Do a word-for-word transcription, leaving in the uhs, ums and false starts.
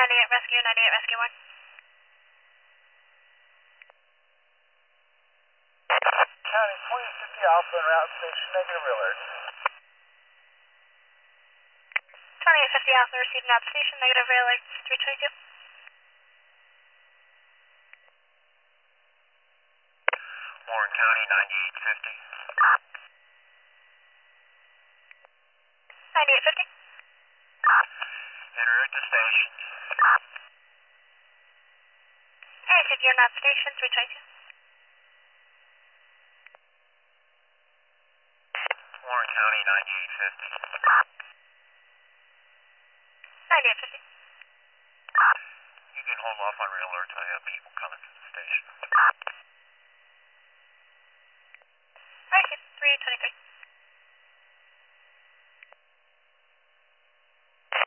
ninety-eight Rescue, ninety-eight Rescue one. County twenty fifty Alpha en route station, negative alert. twenty-eight fifty Alpha received not station, negative alert, three twenty-two. Warren County ninety-eight fifty. ninety-eight fifty. En route to station. I received your not station, three twenty-two. Warren County ninety-eight fifty. ninety-eight fifty. You can hold off on real alerts. I have people coming to the station. I received three twenty-three.